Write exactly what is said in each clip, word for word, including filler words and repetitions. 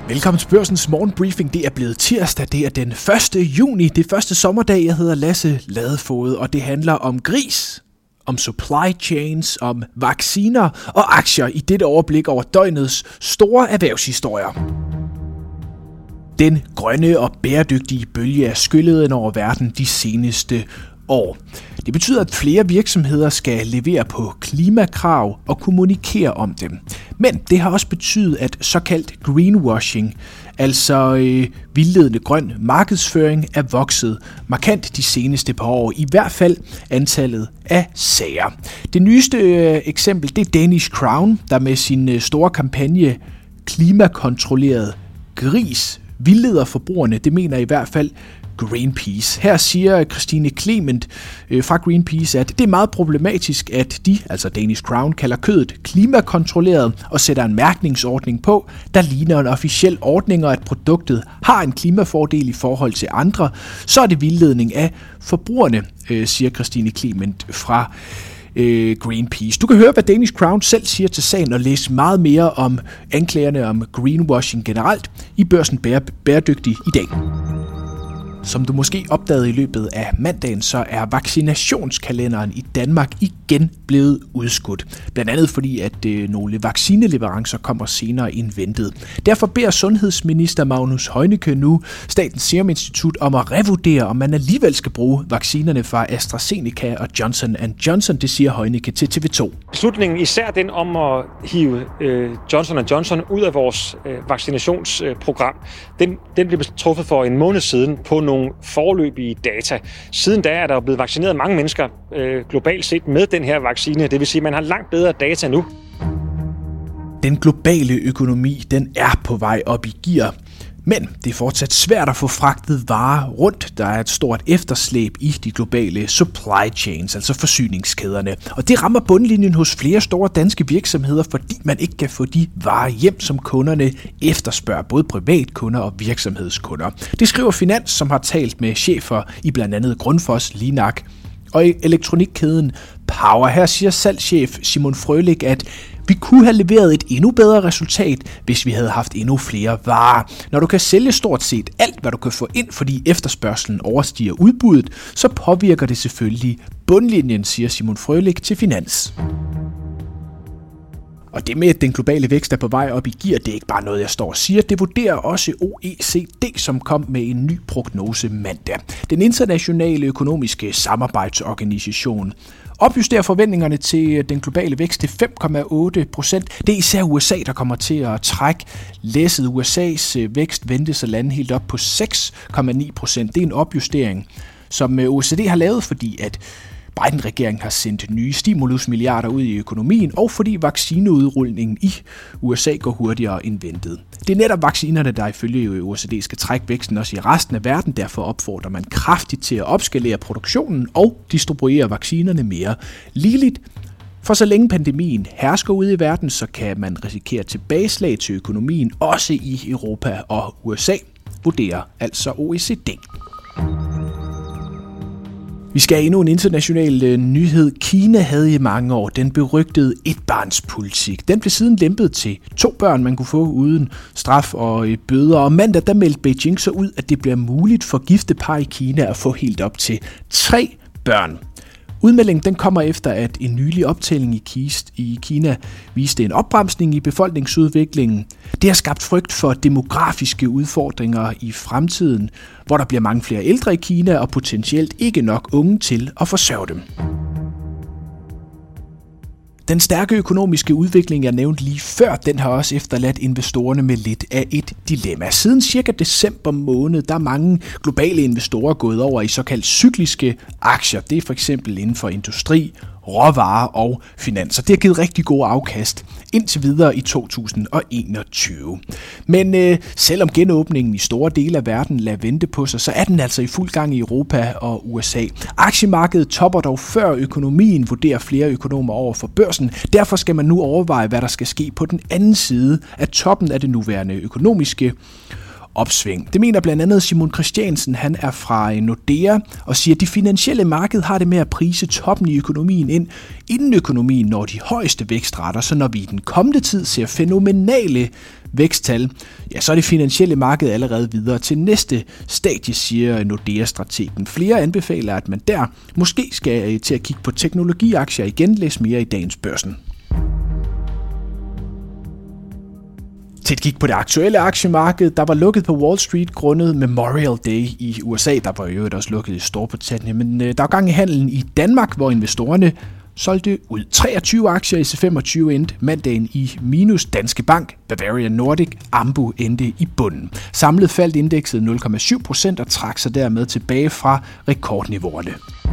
Velkommen til Børsens morgenbriefing. Det er blevet tirsdag, det er den første juni, det første sommerdag. Jeg hedder Lasse Ladefoged, og det handler om gris, om supply chains, om vacciner og aktier i dette overblik over døgnets store erhvervshistorier. Den grønne og bæredygtige bølge er skyllet ind over verden de seneste år. Det betyder, at flere virksomheder skal levere på klimakrav og kommunikere om dem. Men det har også betydet, at såkaldt greenwashing, altså øh, vildledende grøn markedsføring, er vokset markant de seneste par år. I hvert fald antallet af sager. Det nyeste øh, eksempel, det er Danish Crown, der med sin øh, store kampagne klimakontrolleret gris vildleder forbrugerne. Det mener i hvert fald Greenpeace. Her siger Christine Clement øh, fra Greenpeace, at det er meget problematisk, at de, altså Danish Crown, kalder kødet klimakontrolleret og sætter en mærkningsordning på, der ligner en officiel ordning, og at produktet har en klimafordel i forhold til andre, så er det vildledning af forbrugerne, øh, siger Christine Clement fra øh, Greenpeace. Du kan høre, hvad Danish Crown selv siger til sagen og læse meget mere om anklagerne om greenwashing generelt i Børsen Bære, Bæredygtig i dag. Som du måske opdagede i løbet af mandagen, så er vaccinationskalenderen i Danmark igen blevet udskudt. Blandt andet fordi, at øh, nogle vaccineleverancer kommer senere end ventet. Derfor beder sundhedsminister Magnus Heunicke nu Statens Serum Institut om at revurdere, om man alligevel skal bruge vaccinerne fra AstraZeneca og Johnson and Johnson, det siger Heunicke til T V to. Beslutningen, især den om at hive øh, Johnson and Johnson ud af vores øh, vaccinationsprogram, den, den blev truffet for en måned siden på nogle foreløbige data. Siden da er der blevet vaccineret mange mennesker øh, globalt set med den her vaccine. Det vil sige, at man har langt bedre data nu. Den globale økonomi, den er på vej op i gear. Men det er fortsat svært at få fragtet varer rundt. Der er et stort efterslæb i de globale supply chains, altså forsyningskæderne. Og det rammer bundlinjen hos flere store danske virksomheder, fordi man ikke kan få de varer hjem, som kunderne efterspørger, både privatkunder og virksomhedskunder. Det skriver Finans, som har talt med chefer i blandt andet Grundfos, Linak og elektronikkæden Power. Her siger salgschef Simon Frølich, at vi kunne have leveret et endnu bedre resultat, hvis vi havde haft endnu flere varer. Når du kan sælge stort set alt, hvad du kan få ind, fordi efterspørgselen overstiger udbuddet, så påvirker det selvfølgelig bundlinjen, siger Simon Frølich til Finans. Og det med, at den globale vækst er på vej op i gear, det er ikke bare noget, jeg står og siger. Det vurderer også O E C D, som kom med en ny prognose mandag. Den internationale økonomiske samarbejdsorganisation opjusterer forventningerne til den globale vækst til fem komma otte procent. Det er især U S A, der kommer til at trække læsset. U S A's vækst ventes at lande helt op på seks komma ni procent. Det er en opjustering, som O E C D har lavet, fordi at Biden-regeringen har sendt nye stimulusmilliarder ud i økonomien, og fordi vaccineudrulningen i U S A går hurtigere end ventet. Det er netop vaccinerne, der ifølge O E C D skal trække væksten også i resten af verden. Derfor opfordrer man kraftigt til at opskalere produktionen og distribuere vaccinerne mere ligeligt. For så længe pandemien hersker ude i verden, så kan man risikere tilbageslag til økonomien, også i Europa og U S A, vurderer altså O E C D. Vi skal have endnu en international øh, nyhed. Kina havde i mange år den berygtede etbarnspolitik. Den blev siden lempet til to børn, man kunne få uden straf og øh, bøder. Og mandag der meldte Beijing så ud, at det bliver muligt for gifte par i Kina at få helt op til tre børn. Udmeldingen den kommer efter, at en nylig optælling i, Kist, i Kina viste en opbremsning i befolkningsudviklingen. Det har skabt frygt for demografiske udfordringer i fremtiden, hvor der bliver mange flere ældre i Kina og potentielt ikke nok unge til at forsørge dem. Den stærke økonomiske udvikling, jeg nævnte lige før, den har også efterladt investorerne med lidt af et dilemma. Siden cirka december måned, der er mange globale investorer gået over i såkaldt cykliske aktier. Det er for eksempel inden for industri, råvarer og finanser. Det har givet rigtig gode afkast indtil videre i to tusind og enogtyve. Men øh, selvom genåbningen i store dele af verden lader vente på sig, så er den altså i fuld gang i Europa og U S A. Aktiemarkedet topper dog før økonomien, vurderer flere økonomer over for børsen. Derfor skal man nu overveje, hvad der skal ske på den anden side af toppen af det nuværende økonomiske opsving. Det mener blandt andet Simon Christiansen, han er fra Nordea, og siger, at de finansielle marked har det med at prise toppen i økonomien ind, inden økonomien når de højeste vækstrater, så når vi i den kommende tid ser fænomenale væksttal, ja, så er det finansielle marked allerede videre til næste stadie, siger Nordea-strategen. Flere anbefaler, at man der måske skal til at kigge på teknologiaktier igen. Læs mere i dagens Børsen. Til et kig på det aktuelle aktiemarked, der var lukket på Wall Street grundet Memorial Day i U S A. Der var jo også lukket i Storbritannien, men der var gang i handelen i Danmark, hvor investorerne solgte ud. treogtyve aktier i C femogtyve endte mandagen i minus. Danske Bank, Bavarian Nordic, Ambu endte i bunden. Samlet faldt indekset nul komma syv procent og trak sig dermed tilbage fra rekordniveauerne.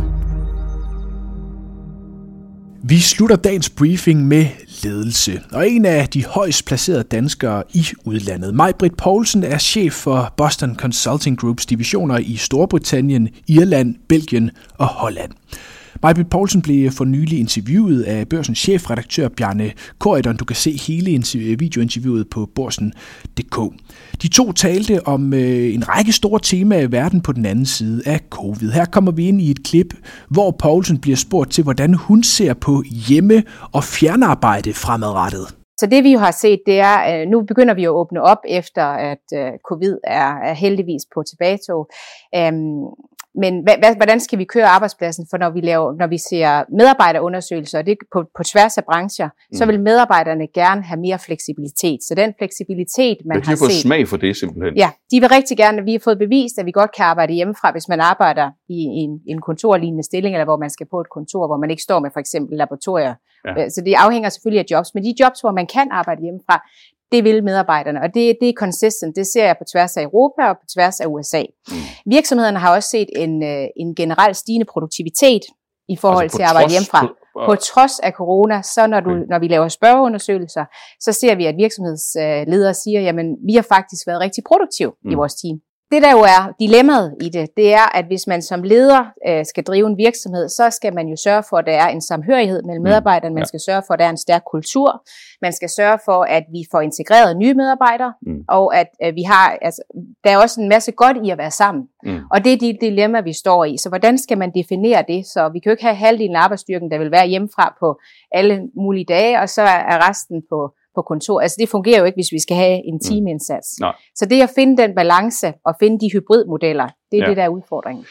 Vi slutter dagens briefing med ledelse, og en af de højst placerede danskere i udlandet. Maj-Britt Poulsen er chef for Boston Consulting Groups divisioner i Storbritannien, Irland, Belgien og Holland. Maj-Britt Poulsen blev for nylig interviewet af Børsens chefredaktør Bjarne Corydon. Du kan se hele videointerviewet på børsen punktum d k. De to talte om øh, en række store temaer i verden på den anden side af covid. Her kommer vi ind i et klip, hvor Poulsen bliver spurgt til, hvordan hun ser på hjemme- og fjernarbejde fremadrettet. Så det vi jo har set, det er, at nu begynder vi at åbne op efter, at covid er, er heldigvis på tilbagetog. Um, Men hvordan skal vi køre arbejdspladsen? For når vi laver, når vi ser medarbejderundersøgelser, og det på, på tværs af brancher, mm. så vil medarbejderne gerne have mere fleksibilitet. Så den fleksibilitet, man har set... De har fået smag for det simpelthen. Ja, de vil rigtig gerne, vi har fået bevist, at vi godt kan arbejde hjemmefra, hvis man arbejder i, i en, en kontorlignende stilling, eller hvor man skal på et kontor, hvor man ikke står med for eksempel laboratorier. Ja. Så det afhænger selvfølgelig af jobs. Men de jobs, hvor man kan arbejde hjemmefra, det vil medarbejderne, og det, det er consistent. Det ser jeg på tværs af Europa og på tværs af U S A. Mm. Virksomhederne har også set en, en generelt stigende produktivitet i forhold altså til at arbejde hjemmefra. På, uh... på trods af corona, så når, du, okay. når vi laver spørgeundersøgelser, så ser vi, at virksomhedsledere siger, jamen vi har faktisk været rigtig produktive mm. i vores team. Det der jo er dilemmaet i det, det er, at hvis man som leder øh, skal drive en virksomhed, så skal man jo sørge for, at der er en samhørighed mellem medarbejderne. Man skal sørge for, at der er en stærk kultur. Man skal sørge for, at vi får integreret nye medarbejdere, mm. og at øh, vi har, altså, der er også en masse godt i at være sammen. Mm. Og det er det dilemma, vi står i. Så hvordan skal man definere det? Så vi kan jo ikke have halvdelen af arbejdsstyrken, der vil være hjemmefra på alle mulige dage, og så er resten på på kontor. Altså det fungerer jo ikke, hvis vi skal have en teamindsats. Mm. Så det at finde den balance og finde de hybridmodeller, det er ja. det, der er udfordringen.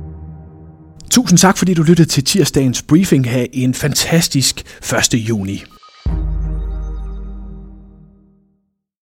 Tusind tak, fordi du lyttede til tirsdagens briefing. Ha' en fantastisk første juni.